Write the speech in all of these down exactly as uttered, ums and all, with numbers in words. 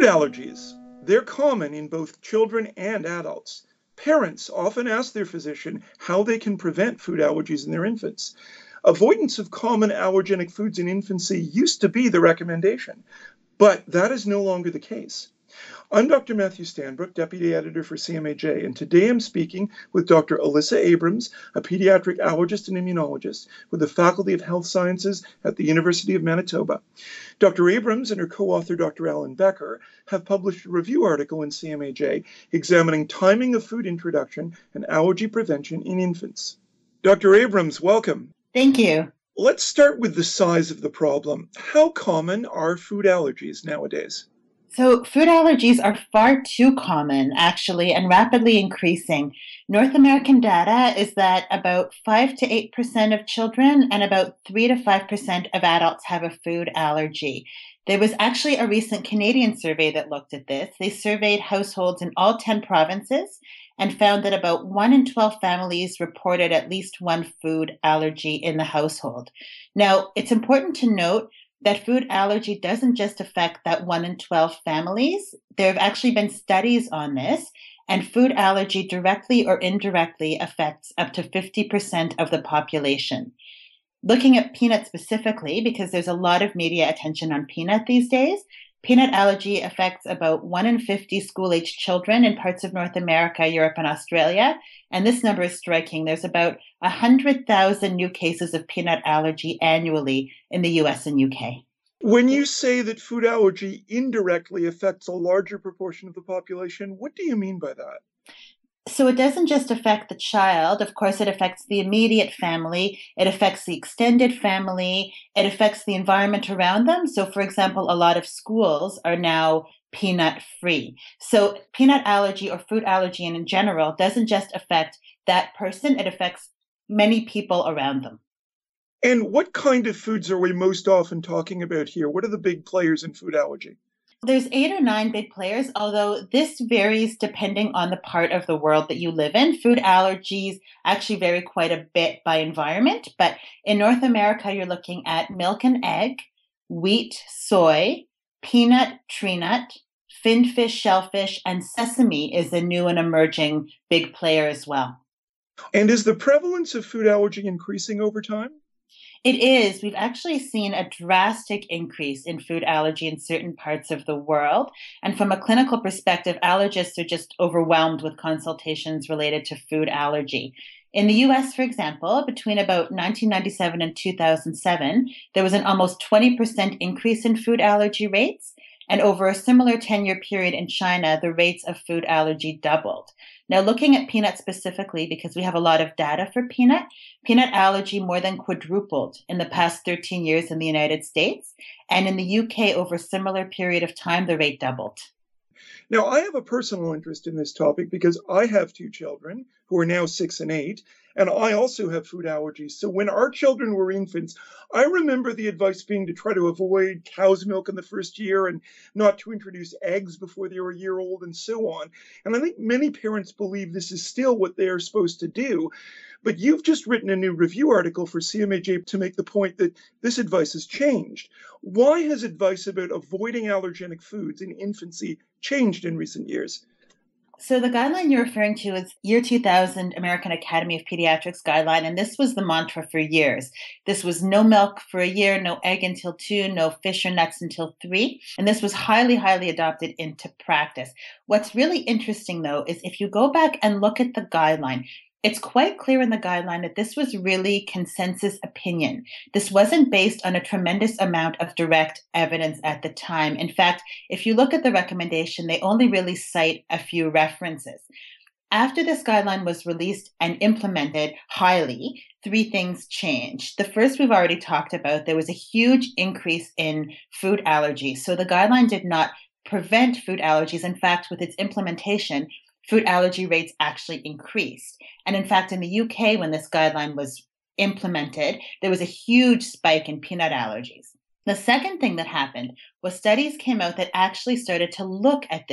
Food allergies. They're common in both children and adults. Parents often ask their physician how they can prevent food allergies in their infants. Avoidance of common allergenic foods in infancy used to be the recommendation, but that is no longer the case. I'm Doctor Matthew Stanbrook, Deputy Editor for C M A J, and today I'm speaking with Doctor Alyssa Abrams, a pediatric allergist and immunologist with the Faculty of Health Sciences at the University of Manitoba. Doctor Abrams and her co-author, Doctor Alan Becker, have published a review article in C M A J examining timing of food introduction and allergy prevention in infants. Doctor Abrams, welcome. Thank you. Let's start with the size of the problem. How common are food allergies nowadays? So food allergies are far too common, actually, and rapidly increasing. North American data is that about five to eight percent of children and about three to five percent of adults have a food allergy. There was actually a recent Canadian survey that looked at this. They surveyed households in all ten provinces and found that about one in twelve families reported at least one food allergy in the household. Now, it's important to note that food allergy doesn't just affect that one in twelve families. There have actually been studies on this, and food allergy directly or indirectly affects up to fifty percent of the population. Looking at peanut specifically, because there's a lot of media attention on peanut these days, peanut allergy affects about one in fifty school-aged children in parts of North America, Europe, and Australia. And this number is striking. There's about one hundred thousand new cases of peanut allergy annually in the U S and U K. When you say that food allergy indirectly affects a larger proportion of the population, what do you mean by that? So it doesn't just affect the child. Of course, it affects the immediate family. It affects the extended family. It affects the environment around them. So, for example, a lot of schools are now peanut free. So peanut allergy or food allergy in general doesn't just affect that person. It affects many people around them. And what kind of foods are we most often talking about here? What are the big players in food allergy? There's eight or nine big players, although this varies depending on the part of the world that you live in. Food allergies actually vary quite a bit by environment, but in North America, you're looking at milk and egg, wheat, soy, peanut, tree nut, fin fish, shellfish, and sesame is a new and emerging big player as well. And is the prevalence of food allergy increasing over time? It is. We've actually seen a drastic increase in food allergy in certain parts of the world. And from a clinical perspective, allergists are just overwhelmed with consultations related to food allergy. In the U S, for example, between about nineteen ninety-seven and two thousand seven, there was an almost twenty percent increase in food allergy rates. And over a similar ten-year period in China, the rates of food allergy doubled. Now, looking at peanut specifically, because we have a lot of data for peanut, peanut allergy more than quadrupled in the past thirteen years in the United States. And in the U K, over a similar period of time, the rate doubled. Now, I have a personal interest in this topic because I have two children who are now six and eight, and I also have food allergies. So when our children were infants, I remember the advice being to try to avoid cow's milk in the first year and not to introduce eggs before they were a year old and so on. And I think many parents believe this is still what they are supposed to do. But you've just written a new review article for C M A J to make the point that this advice has changed. Why has advice about avoiding allergenic foods in infancy changed in recent years? So the guideline you're referring to is year two thousand American Academy of Pediatrics guideline, and this was the mantra for years. This was no milk for a year, no egg until two, no fish or nuts until three, and this was highly, highly adopted into practice. What's really interesting, though, is if you go back and look at the guideline, it's quite clear in the guideline that this was really consensus opinion. This wasn't based on a tremendous amount of direct evidence at the time. In fact, if you look at the recommendation, they only really cite a few references. After this guideline was released and implemented highly, three things changed. The first we've already talked about, there was a huge increase in food allergies. So the guideline did not prevent food allergies. In fact, with its implementation, food allergy rates actually increased. And in fact, in the U K, when this guideline was implemented, there was a huge spike in peanut allergies. The second thing that happened was studies came out that actually started to look at this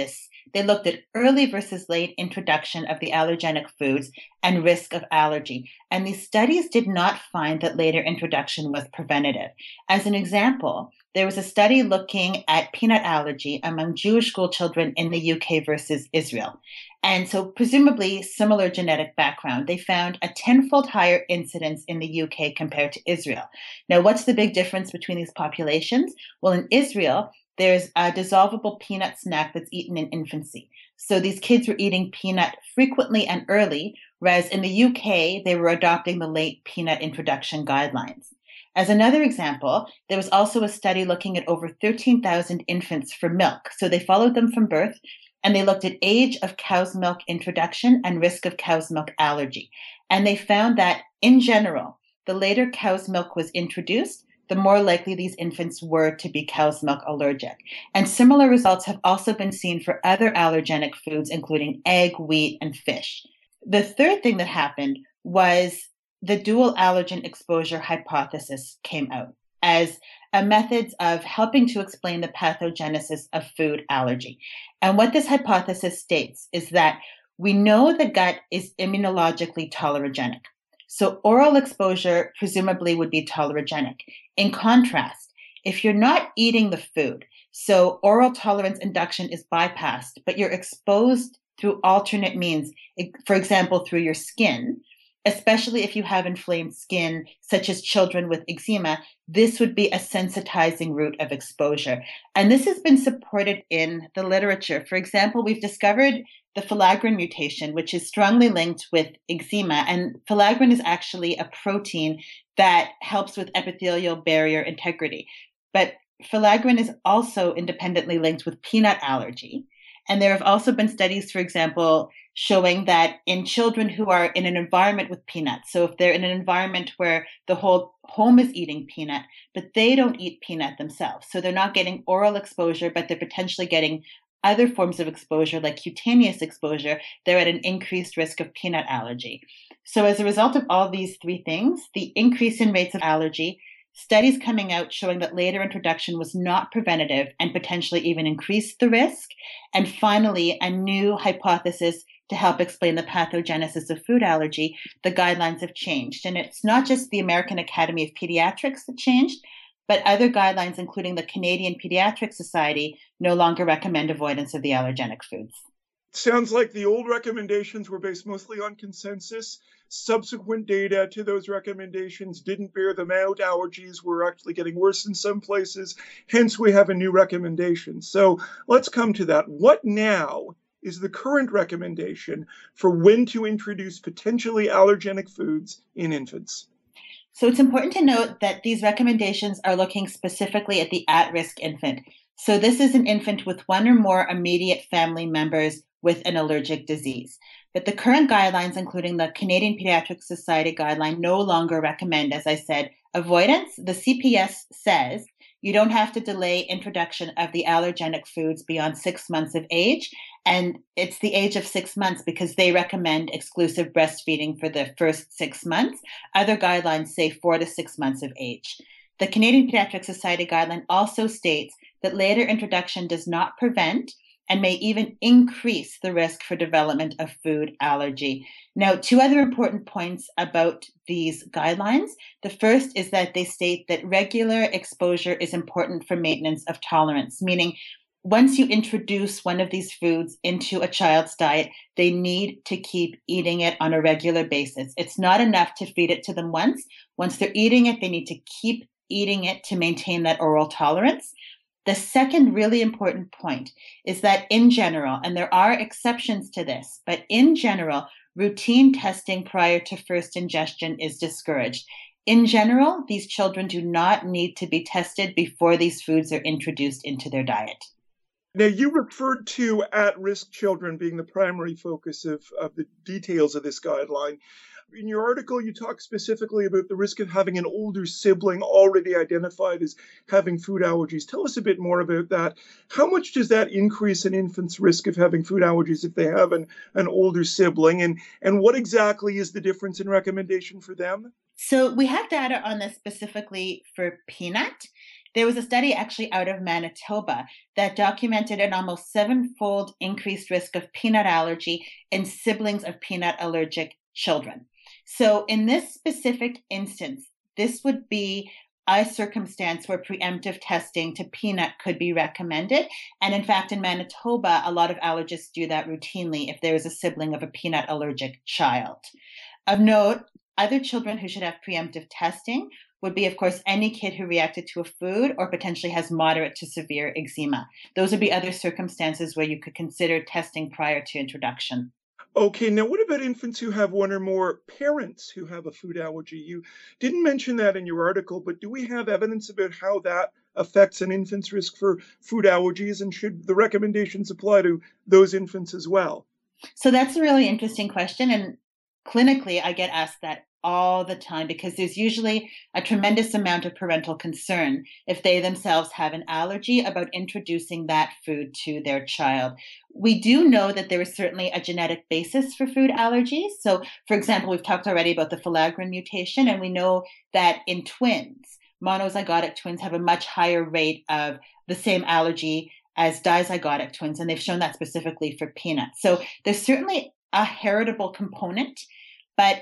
They looked at early versus late introduction of the allergenic foods and risk of allergy. And these studies did not find that later introduction was preventative. As an example, there was a study looking at peanut allergy among Jewish school children in the U K versus Israel. And so, presumably, similar genetic background. They found a tenfold higher incidence in the U K compared to Israel. Now, what's the big difference between these populations? Well, in Israel, there's a dissolvable peanut snack that's eaten in infancy. So these kids were eating peanut frequently and early, whereas in the U K, they were adopting the late peanut introduction guidelines. As another example, there was also a study looking at over thirteen thousand infants for milk. So they followed them from birth and they looked at age of cow's milk introduction and risk of cow's milk allergy. And they found that in general, the later cow's milk was introduced, the more likely these infants were to be cow's milk allergic. And similar results have also been seen for other allergenic foods, including egg, wheat, and fish. The third thing that happened was the dual allergen exposure hypothesis came out as a method of helping to explain the pathogenesis of food allergy. And what this hypothesis states is that we know the gut is immunologically tolerogenic. So oral exposure presumably would be tolerogenic. In contrast, if you're not eating the food, so oral tolerance induction is bypassed, but you're exposed through alternate means, for example, through your skin, especially if you have inflamed skin, such as children with eczema, this would be a sensitizing route of exposure. And this has been supported in the literature. For example, we've discovered the filaggrin mutation, which is strongly linked with eczema. And filaggrin is actually a protein that helps with epithelial barrier integrity. But filaggrin is also independently linked with peanut allergy. And there have also been studies, for example, showing that in children who are in an environment with peanuts, so if they're in an environment where the whole home is eating peanut, but they don't eat peanut themselves, so they're not getting oral exposure, but they're potentially getting other forms of exposure like cutaneous exposure, they're at an increased risk of peanut allergy. So as a result of all these three things, the increase in rates of allergy, studies coming out showing that later introduction was not preventative and potentially even increased the risk. And finally, a new hypothesis to help explain the pathogenesis of food allergy, the guidelines have changed. And it's not just the American Academy of Pediatrics that changed, but other guidelines, including the Canadian Pediatric Society, no longer recommend avoidance of the allergenic foods. Sounds like the old recommendations were based mostly on consensus. Subsequent data to those recommendations didn't bear them out. Allergies were actually getting worse in some places. Hence, we have a new recommendation. So let's come to that. What now is the current recommendation for when to introduce potentially allergenic foods in infants? So it's important to note that these recommendations are looking specifically at the at-risk infant. So this is an infant with one or more immediate family members with an allergic disease. But the current guidelines, including the Canadian Pediatric Society guideline, no longer recommend, as I said, avoidance. The C P S says you don't have to delay introduction of the allergenic foods beyond six months of age. And it's the age of six months because they recommend exclusive breastfeeding for the first six months. Other guidelines say four to six months of age. The Canadian Pediatric Society guideline also states that later introduction does not prevent and may even increase the risk for development of food allergy. Now, two other important points about these guidelines. The first is that they state that regular exposure is important for maintenance of tolerance, meaning once you introduce one of these foods into a child's diet, they need to keep eating it on a regular basis. It's not enough to feed it to them once. Once they're eating it, they need to keep eating it to maintain that oral tolerance. The second really important point is that in general, and there are exceptions to this, but in general, routine testing prior to first ingestion is discouraged. In general, these children do not need to be tested before these foods are introduced into their diet. Now, you referred to at-risk children being the primary focus of, of the details of this guideline. In your article, you talk specifically about the risk of having an older sibling already identified as having food allergies. Tell us a bit more about that. How much does that increase an infant's risk of having food allergies if they have an, an older sibling? And, and what exactly is the difference in recommendation for them? So we have data on this specifically for peanut. There was a study actually out of Manitoba that documented an almost sevenfold increased risk of peanut allergy in siblings of peanut allergic children. So in this specific instance, this would be a circumstance where preemptive testing to peanut could be recommended. And in fact, in Manitoba, a lot of allergists do that routinely if there is a sibling of a peanut allergic child. Of note, other children who should have preemptive testing would be, of course, any kid who reacted to a food or potentially has moderate to severe eczema. Those would be other circumstances where you could consider testing prior to introduction. Okay, now what about infants who have one or more parents who have a food allergy? You didn't mention that in your article, but do we have evidence about how that affects an infant's risk for food allergies, and should the recommendations apply to those infants as well? So that's a really interesting question. And clinically, I get asked that all the time because there's usually a tremendous amount of parental concern if they themselves have an allergy about introducing that food to their child. We do know that there is certainly a genetic basis for food allergies. So, for example, we've talked already about the filaggrin mutation, and we know that in twins, monozygotic twins have a much higher rate of the same allergy as dizygotic twins, and they've shown that specifically for peanuts. So there's certainly a heritable component, but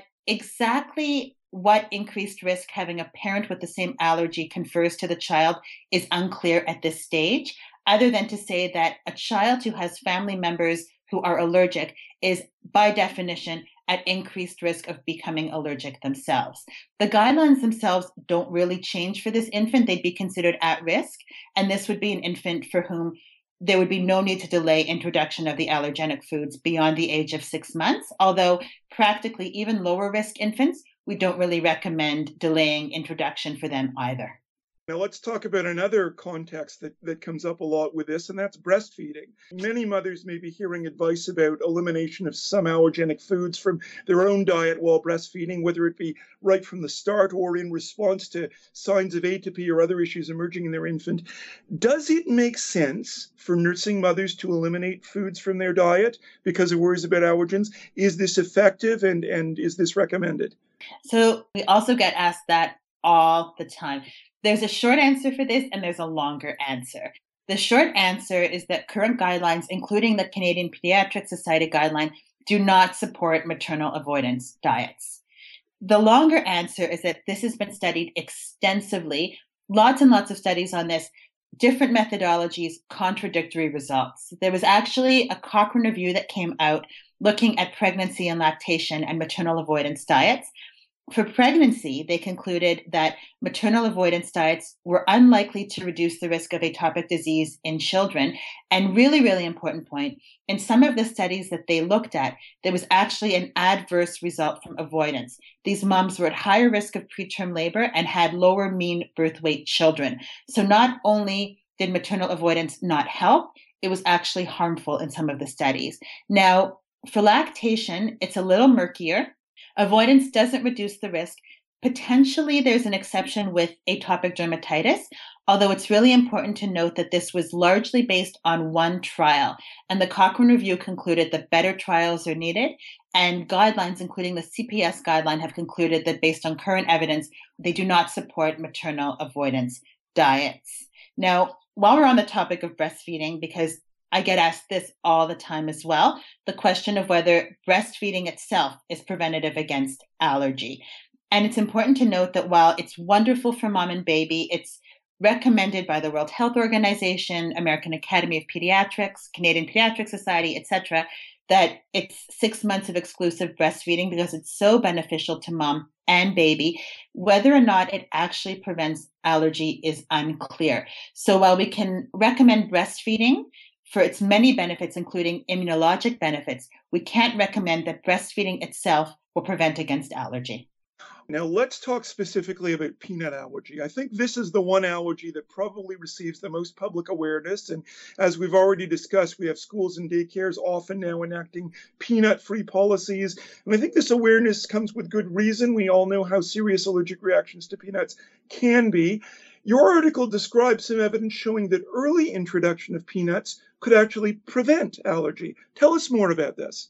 exactly what increased risk having a parent with the same allergy confers to the child is unclear at this stage, other than to say that a child who has family members who are allergic is, by definition, at increased risk of becoming allergic themselves. The guidelines themselves don't really change for this infant. They'd be considered at risk, and this would be an infant for whom there would be no need to delay introduction of the allergenic foods beyond the age of six months, although practically even lower risk infants, we don't really recommend delaying introduction for them either. Now let's talk about another context that, that comes up a lot with this, and that's breastfeeding. Many mothers may be hearing advice about elimination of some allergenic foods from their own diet while breastfeeding, whether it be right from the start or in response to signs of atopy or other issues emerging in their infant. Does it make sense for nursing mothers to eliminate foods from their diet because of worries about allergens? Is this effective, and, and is this recommended? So we also get asked that all the time. There's a short answer for this, and there's a longer answer. The short answer is that current guidelines, including the Canadian Pediatric Society guideline, do not support maternal avoidance diets. The longer answer is that this has been studied extensively, lots and lots of studies on this, different methodologies, contradictory results. There was actually a Cochrane review that came out looking at pregnancy and lactation and maternal avoidance diets. For pregnancy, they concluded that maternal avoidance diets were unlikely to reduce the risk of atopic disease in children. And really, really important point, in some of the studies that they looked at, there was actually an adverse result from avoidance. These moms were at higher risk of preterm labor and had lower mean birth weight children. So not only did maternal avoidance not help, it was actually harmful in some of the studies. Now, for lactation, it's a little murkier. Avoidance doesn't reduce the risk. Potentially, there's an exception with atopic dermatitis, although it's really important to note that this was largely based on one trial. And the Cochrane Review concluded that better trials are needed, and guidelines, including the C P S guideline, have concluded that based on current evidence, they do not support maternal avoidance diets. Now, while we're on the topic of breastfeeding, because I get asked this all the time as well, the question of whether breastfeeding itself is preventative against allergy. And it's important to note that while it's wonderful for mom and baby, it's recommended by the World Health Organization, American Academy of Pediatrics, Canadian Pediatric Society, et cetera, that it's six months of exclusive breastfeeding because it's so beneficial to mom and baby. Whether or not it actually prevents allergy is unclear. So while we can recommend breastfeeding for its many benefits, including immunologic benefits, we can't recommend that breastfeeding itself will prevent against allergy. Now let's talk specifically about peanut allergy. I think this is the one allergy that probably receives the most public awareness. And as we've already discussed, we have schools and daycares often now enacting peanut-free policies. And I think this awareness comes with good reason. We all know how serious allergic reactions to peanuts can be. Your article describes some evidence showing that early introduction of peanuts could actually prevent allergy. Tell us more about this.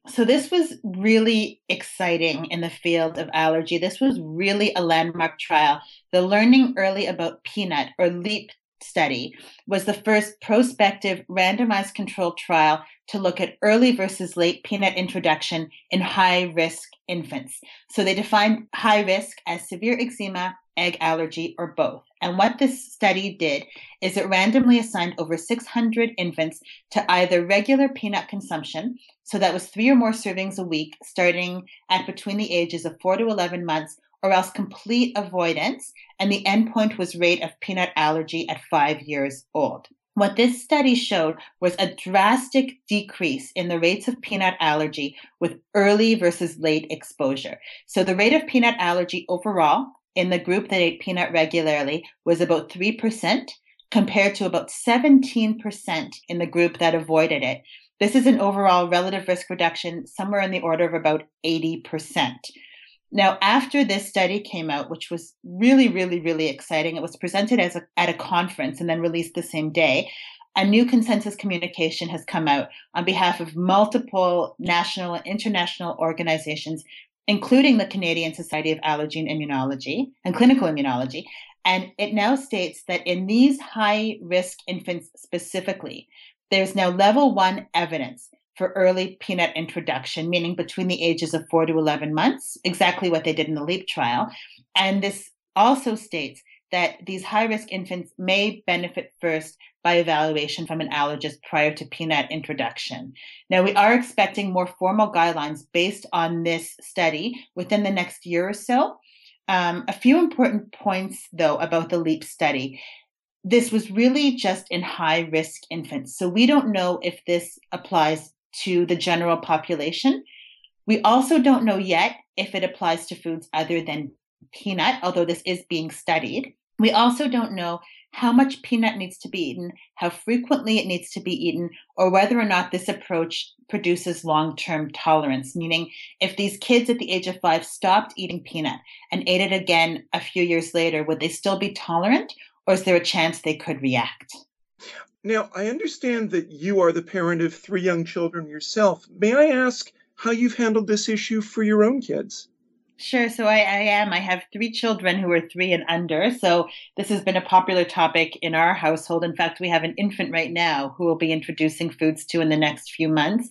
So this was really exciting in the field of allergy. This was really a landmark trial. The Learning Early About Peanut, or LEAP study, was the first prospective randomized controlled trial to look at early versus late peanut introduction in high-risk infants. So they defined high risk as severe eczema, egg allergy, or both. And what this study did is it randomly assigned over six hundred infants to either regular peanut consumption, so that was three or more servings a week, starting at between the ages of four to eleven months, or else complete avoidance, and the endpoint was rate of peanut allergy at five years old. What this study showed was a drastic decrease in the rates of peanut allergy with early versus late exposure. So the rate of peanut allergy overall in the group that ate peanut regularly was about three percent, compared to about seventeen percent in the group that avoided it. This is an overall relative risk reduction somewhere in the order of about eighty percent. Now, after this study came out, which was really, really, really exciting, it was presented as a, at a conference and then released the same day. A new consensus communication has come out on behalf of multiple national and international organizations, including the Canadian Society of Allergy and Immunology and Clinical Immunology. And it now states that in these high-risk infants specifically, there's now level one evidence for early peanut introduction, meaning between the ages of four to eleven months, exactly what they did in the LEAP trial. And this also states that these high-risk infants may benefit first by evaluation from an allergist prior to peanut introduction. Now, we are expecting more formal guidelines based on this study within the next year or so. Um, a few important points, though, about the LEAP study. This was really just in high-risk infants, so we don't know if this applies to the general population. We also don't know yet if it applies to foods other than peanut, although this is being studied. We also don't know how much peanut needs to be eaten, how frequently it needs to be eaten, or whether or not this approach produces long-term tolerance, meaning if these kids at the age of five stopped eating peanut and ate it again a few years later, would they still be tolerant, or is there a chance they could react? Now, I understand that you are the parent of three young children yourself. May I ask how you've handled this issue for your own kids? Sure. So I, I am. I have three children who are three and under. So this has been a popular topic in our household. In fact, we have an infant right now who we'll be introducing foods to in the next few months.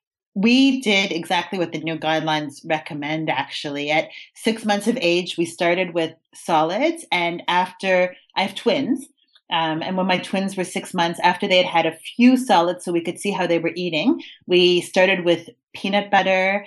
We did exactly what the new guidelines recommend, actually. At six months of age, we started with solids. And after, I have twins. Um, and when my twins were six months, after they had had a few solids so we could see how they were eating, we started with peanut butter,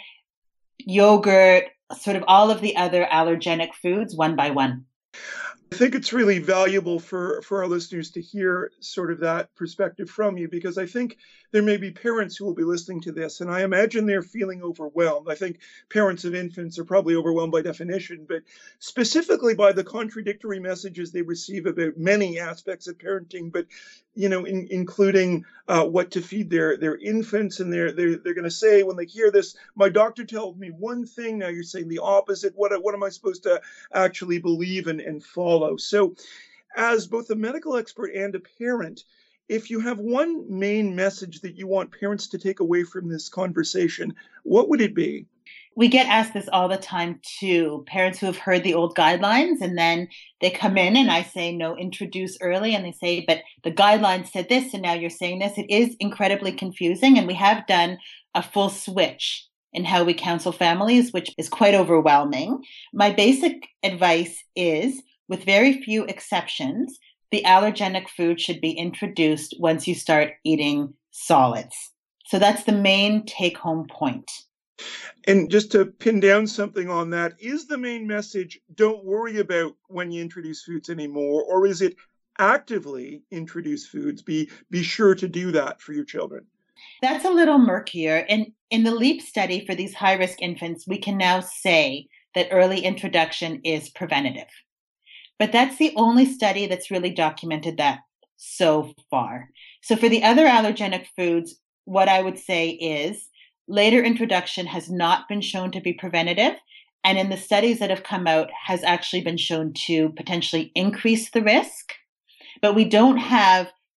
yogurt, sort of all of the other allergenic foods one by one. I think it's really valuable for, for our listeners to hear sort of that perspective from you, because I think there may be parents who will be listening to this, and I imagine they're feeling overwhelmed. I think parents of infants are probably overwhelmed by definition, but specifically by the contradictory messages they receive about many aspects of parenting, but you know, in, including uh, what to feed their their infants, and they're they're they're going to say when they hear this, my doctor told me one thing, now you're saying the opposite. What what am I supposed to actually believe and, and follow? So, as both a medical expert and a parent, if you have one main message that you want parents to take away from this conversation, what would it be? We get asked this all the time too. Parents who have heard the old guidelines and then they come in and I say, no, introduce early. And they say, but the guidelines said this and now you're saying this. It is incredibly confusing. And we have done a full switch in how we counsel families, which is quite overwhelming. My basic advice is, with very few exceptions, the allergenic food should be introduced once you start eating solids. So that's the main take-home point. And just to pin down something on that, is the main message, don't worry about when you introduce foods anymore, or is it actively introduce foods? Be, be sure to do that for your children. That's a little murkier. And in the LEAP study for these high-risk infants, we can now say that early introduction is preventative. But that's the only study that's really documented that so far. So for the other allergenic foods, what I would say is later introduction has not been shown to be preventative. And in the studies that have come out has actually been shown to potentially increase the risk. But we don't have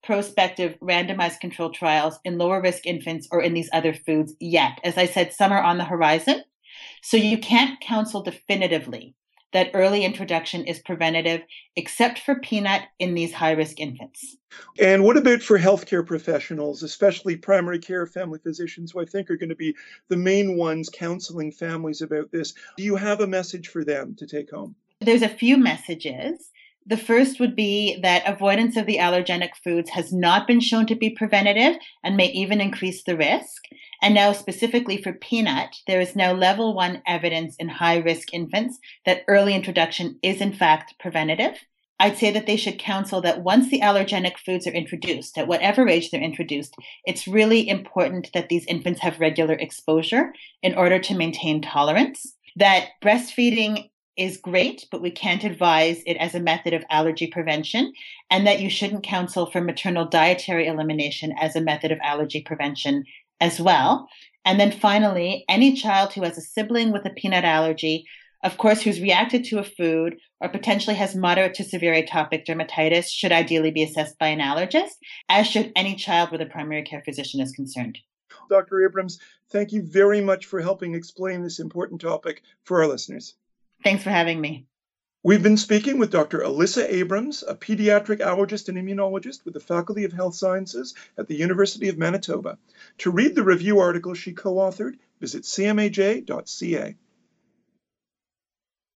prospective randomized controlled trials in lower risk infants or in these other foods yet. As I said, some are on the horizon. So you can't counsel definitively that early introduction is preventative, except for peanut in these high-risk infants. And what about for healthcare professionals, especially primary care family physicians, who I think are going to be the main ones counseling families about this? Do you have a message for them to take home? There's a few messages. The first would be that avoidance of the allergenic foods has not been shown to be preventative and may even increase the risk. And now specifically for peanut, there is now level one evidence in high-risk infants that early introduction is in fact preventative. I'd say that they should counsel that once the allergenic foods are introduced, at whatever age they're introduced, it's really important that these infants have regular exposure in order to maintain tolerance. That breastfeeding is great, but we can't advise it as a method of allergy prevention, and that you shouldn't counsel for maternal dietary elimination as a method of allergy prevention as well. And then finally, any child who has a sibling with a peanut allergy, of course, who's reacted to a food or potentially has moderate to severe atopic dermatitis should ideally be assessed by an allergist, as should any child where the primary care physician is concerned. Doctor Abrams, thank you very much for helping explain this important topic for our listeners. Thanks for having me. We've been speaking with Doctor Alyssa Abrams, a pediatric allergist and immunologist with the Faculty of Health Sciences at the University of Manitoba. To read the review article she co-authored, visit c m a j dot c a.